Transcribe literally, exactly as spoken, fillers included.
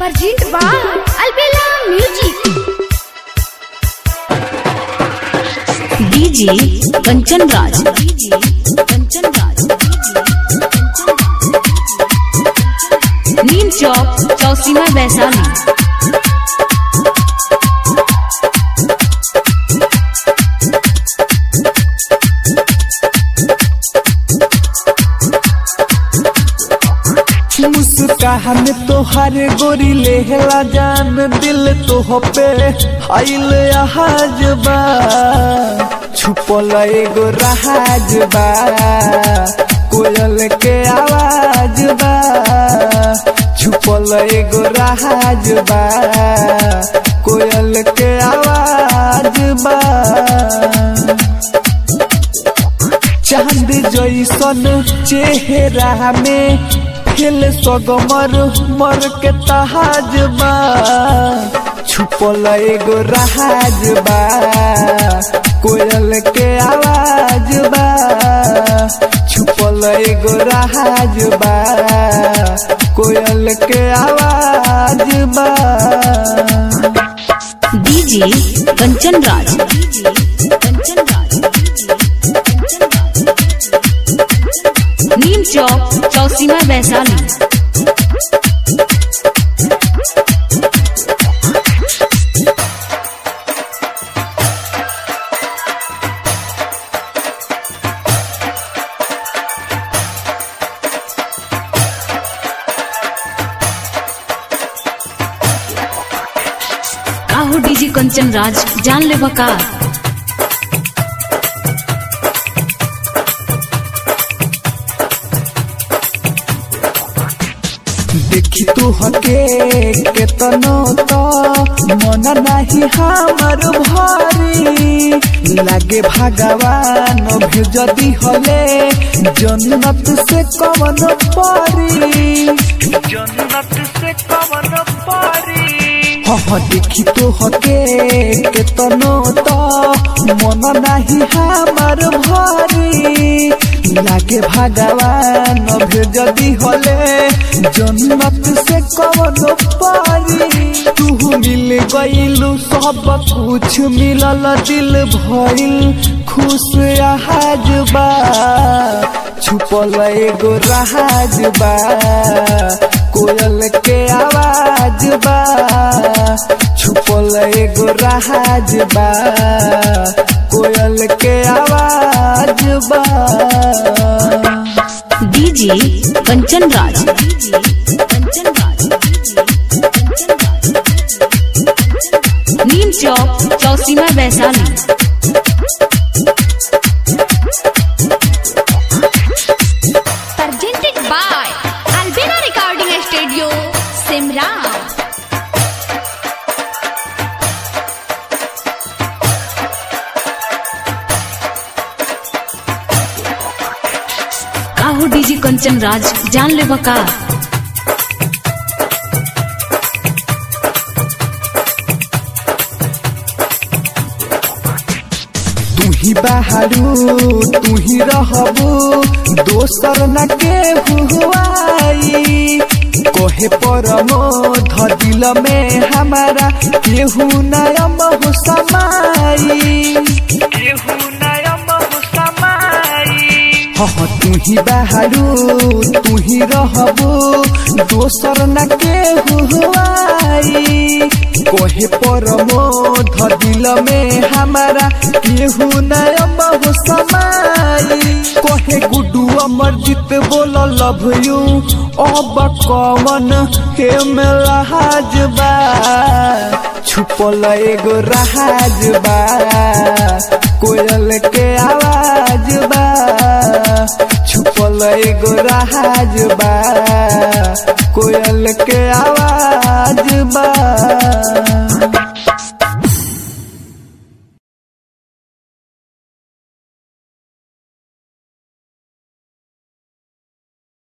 Presented by Albella Music. D J Kanchan Raj. D J Kanchan Raj. नीम चौक चौसीमा वैशाली। मुस्कान तोहर गोरी लेहला जान दिल तो पे आइल हाजबा छुपल एगो राजबा कोयल के आवाज बा छुपल एगो राजबा कोयल के आवाज बा चांद जैसन चेहरा में खेल सगमर मर के तहाजबा छुपल एगो राजबा कोयल के आवाज बा छुपल एगो राजबा कोयल के आवाज बा। डीजे कंचन राज। डीजे कंचन राज। नीम चौक चौसीमा वैशाली। काहो डीजे कंचन राज जान ले बका। देखी तू हके केतनो तो मन नहीं हमर भारी लागे भगवान भेजदी हले जन्नत से कवन पारी जन्नत से कवन पारी। हाँ देखी तो हके केतनो तो मन नहीं हमर भारी लागे भगवान भेजदी हले जन्नत से कवन पारी। तू मिल गइलू सब कुछ मिलल दिल भइल खुश आहाजबा छुपल एगो राजबा कोयल के आवाज बा छुपल एगो राजबा कोयल के आवाज बा। DJ Kanchan Raj. DJ Kanchan Raj. Neem Chowk Chausima Vaishali. Presented by Albella Recording Studio, Simra. काहो डीजे कंचन राज जान ले बका। तू ही बहारू तू ही रहबू दोसर न के हुआई कोहे परमो दिल में हमारा केहू नयम हो समाई केहू नयम हो समाई। हाँ तू ही बहारू तू ही रहबू दोसर न के हुआई कोहे परमो दिल में हमारा केहू नयम हो समाई। कोहे गुड्डू अमरजीत बोल लव यू अब कवन के मेला हाजबा छुपल एगो राजबा कोयल के आवाज बा छुपल एगो राजबा कोयल के आवाज बा।